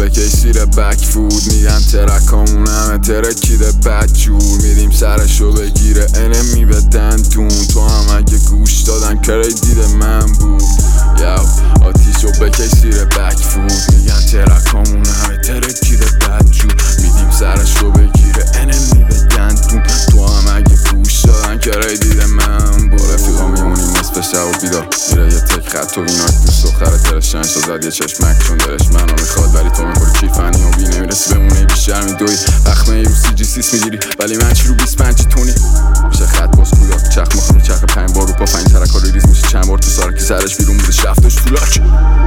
بکش زیر بک فود. میگن ترکامون همه ترکیده بدجور. میدیم سرشو بگیره انمی به دندون. تو هم اگه گوش دادن کردید من بود. یو آتیشو بکش زیر بک فود. میگن ترکامون همه ترکیده بدجور. میدیم سرشو بگیره انمی به دندون. تو هم اگه گوش دادن کردید من بود. رفیقا میمونیم نصف شب و بیدار. میره یه تک خط و ایناک دوست دختر ترشن شد یه چشمک چون دلش منو میخواد ولی تو میخوری کیفنی و بی نمیرسی بمونه بیشتر میدوی. اخمه ای رو CG6 میگیری ولی من چی رو 25 تونی. میشه خط باز کودک چخ مخم چرخ 5 بار رو پا 5 ترک ها ریز میشه چند بار تو سارکی سرش بیرون بوده شفتش تو لاک.